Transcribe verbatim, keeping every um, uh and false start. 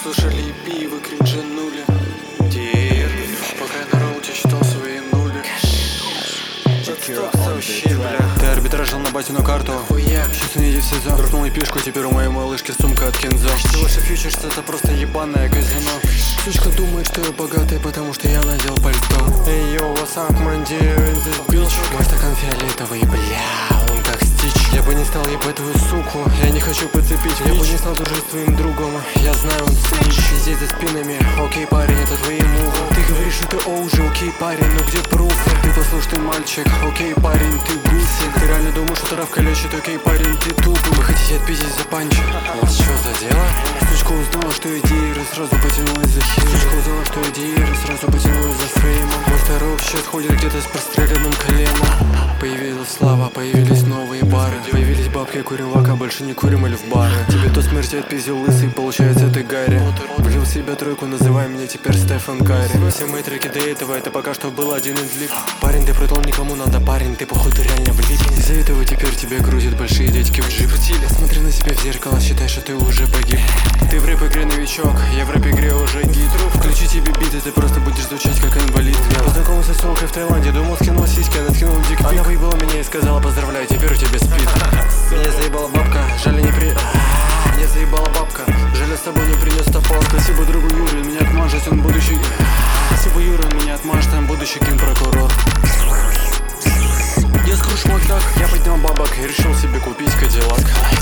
слушали и пи, и вы кринжанули. Дир, пока я на роуте считал свои нули. Отсток сообщи, бля. Ты арбитражил на батину карту. Хуя. Сейчас не иди в СИЗО. Дропнул пешку, теперь у моей малышки сумка от Кинзо. Что ваши фьючерс, это просто ебаное казино. Сучка думает, что я богатый, потому что я надел пальто. Эй, йоу, what's up, man, dear, in this bitch? Мой стакан фиолетовый, бля, он как стич. Я бы не стал ебать твою суку, я не хочу подцепить Я бич. бы не стал дружить с твоим другом, я знаю, он снич. Здесь за спинами, окей, парень, это твои мувы. Ты говоришь, что ты оужи, окей, парень, но где пруфы? Ты послушный мальчик, окей, парень, ты гусик. Ты реально думаешь, что травка лечит, окей, парень, ты тупый. Вы хотите отпиздить за панч? Вот что за дело? Сучка узнала, что я дир, и сразу потянулась за хер. Сучка узнала, что я дир, и сразу потянулась за фреймом. Мой здоров сейчас ходит где-то с простреленным коленом. Появилась слава, появились новые бары. Появились бабки, курим вака, больше не курим или в бары. Тебе то смерти отпиздил лысый, получается ты Гарри. Влил в себя тройку, называй меня теперь Стефан Карри. Все мои треки до этого, это пока что был один из лип. Парень, ты продал никому надо, парень, ты походу реально влип. Из-за этого теперь тебя грузят большие дядьки в джип. Смотри на себя в зеркало, считай, что ты уже погиб. Ты в рэп-игре новичок, я в рэп-игре уже гид. Включи тебе биты, ты просто будешь звучать как инвалид. Я познакомился с телкой в Таиланде, думал, скинул сиськи, она скинула дикпик. Она выебала меня и сказала поздравляю, теперь у тебя спит. Меня заебала бабка, жаль не при... Меня заебала бабка, жаль я с собой не принес топор. Спасибо другу Юре, меня отмажет, он будущий... Спасибо Юра, он меня отмажет, он будущий генпрокурор. Я скруш мой так, я поднял бабок и решил себе купить Кадиллак.